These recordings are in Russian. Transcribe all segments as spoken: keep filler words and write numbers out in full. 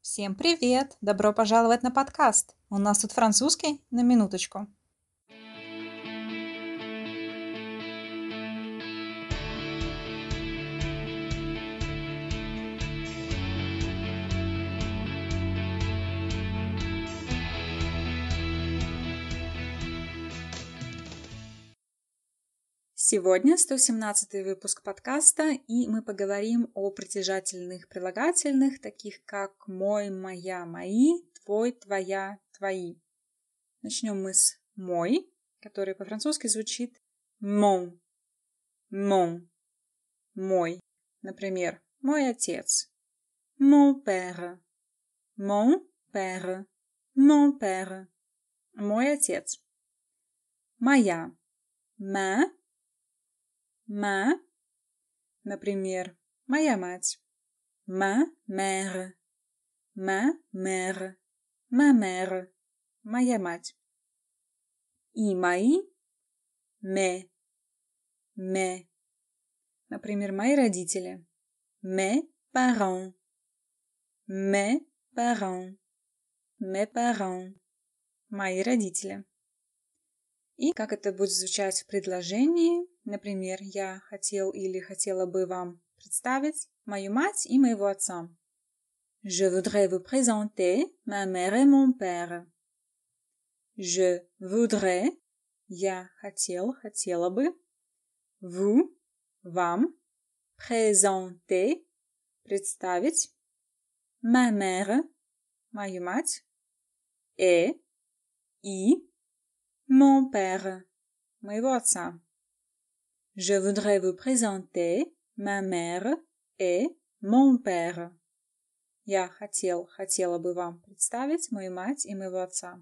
Всем привет! Добро пожаловать на подкаст. У нас тут французский на минуточку. Сегодня сто семнадцатый выпуск подкаста, и мы поговорим о притяжательных прилагательных, таких как мой, моя, мои, твой, твоя, твои. Начнем мы с мой, который по-французски звучит mon, mon, мой. Например, мой отец. Mon père, mon père, mon père. Мой отец. Моя. Ma, ma. Например, моя мать. Ma mère, ma mère, ma mère. Моя мать. И мои. Mes, mes. Например, мои родители. Mes parents, mes parents, mes parents. Мои родители. И как это будет звучать в предложении. Например, я хотел или хотела бы вам представить мою мать и моего отца. Je voudrais vous présenter ma mère et mon père. Je voudrais, я хотел, хотела бы, vous, вам, présenter, представить, ma mère, мою мать, et, и, mon père, моего отца. Je voudrais vous présenter ma mère et mon père. Я хотел, хотела бы вам представить мою мать и моего отца.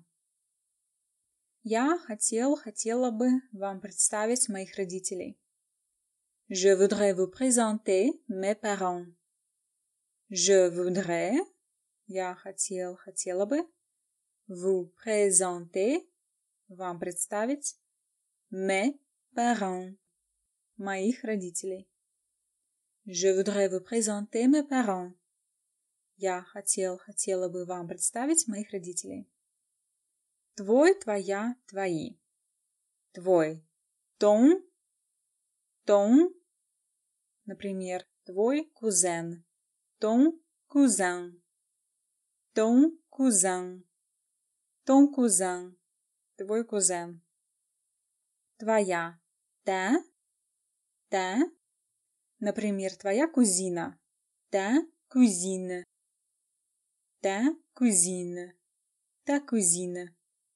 Я хотел, хотела бы вам представить моих родителей. Je voudrais vous présenter mes parents. Je voudrais, я хотел, хотела бы, vous présenter, вам представить, mes parents, моих родителей. Je voudrais vous présenter mes parents. Я хотел, хотела бы вам представить моих родителей. Твой, твоя, твои. Твой. Ton. Ton. Например, твой кузен. Ton cousin. Ton cousin. Ton cousin. Твой кузен. Твоя. Ta. Ta. Например, твоя кузина. Ta cousine. Ta cousine. Ta cousine.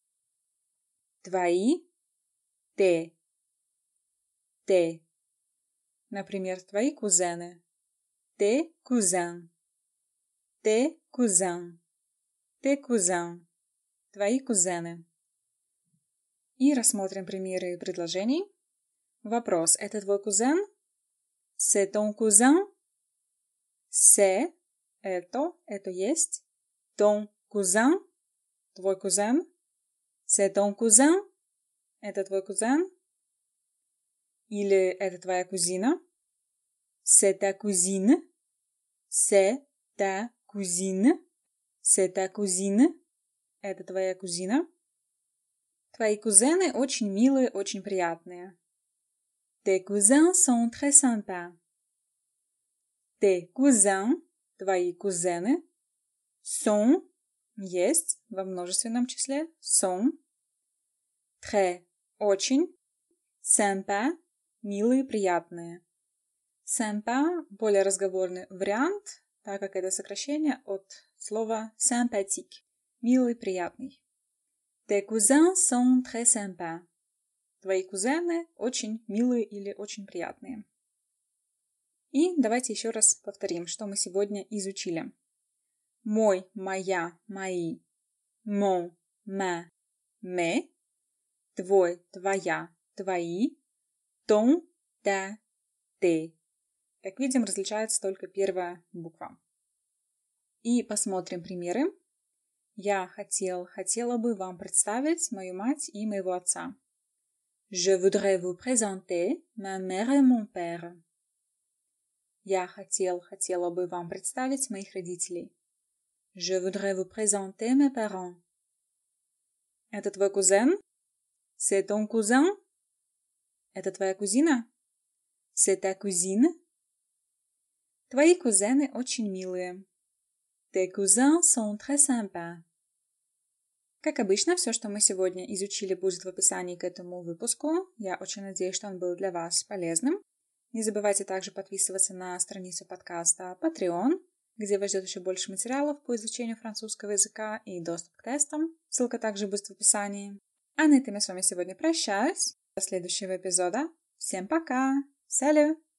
Твои. Tes. Tes. Например, твои кузены. Tes cousins. Tes cousins. Tes cousins. Твои кузены. И рассмотрим примеры предложений. Вопрос. Это твой кузен? C'est ton cousin? C'est. Это. Это есть. Ton cousin. Твой кузен. C'est ton cousin? Это твой кузен? Или это твоя кузина? C'est ta cousine. C'est ta cousine. C'est ta cousine. Это твоя кузина. Твои кузены очень милые, очень приятные. Tes cousins sont très sympas. Tes cousins, твои кузены, sont, есть, во множественном числе, sont, très, очень, sympa, милые, приятные. Sympa – более разговорный вариант, так как это сокращение от слова sympathique, милый, приятный. Tes cousins sont très sympas. Твои кузены очень милые или очень приятные. И давайте еще раз повторим, что мы сегодня изучили. Мой, моя, мои. Mon, ma, mes. Твой, твоя, твои. Ton, ta, tes. Как видим, различается только первая буква. И посмотрим примеры. Я хотел, хотела бы вам представить мою мать и моего отца. Je voudrais vous présenter ma mère et mon père. Я хотел, хотела бы вам представить моих родителей. Je voudrais vous présenter mes parents. Это твой кузен? C'est ton cousin? Это твоя кузина? C'est ta cousine? Твои кузены очень милые. Tes cousins sont très sympas. Как обычно, все, что мы сегодня изучили, будет в описании к этому выпуску. Я очень надеюсь, что он был для вас полезным. Не забывайте также подписываться на страницу подкаста Patreon, где вас ждет еще больше материалов по изучению французского языка и доступ к тестам. Ссылка также будет в описании. А на этом я с вами сегодня прощаюсь. До следующего эпизода. Всем пока! Salut!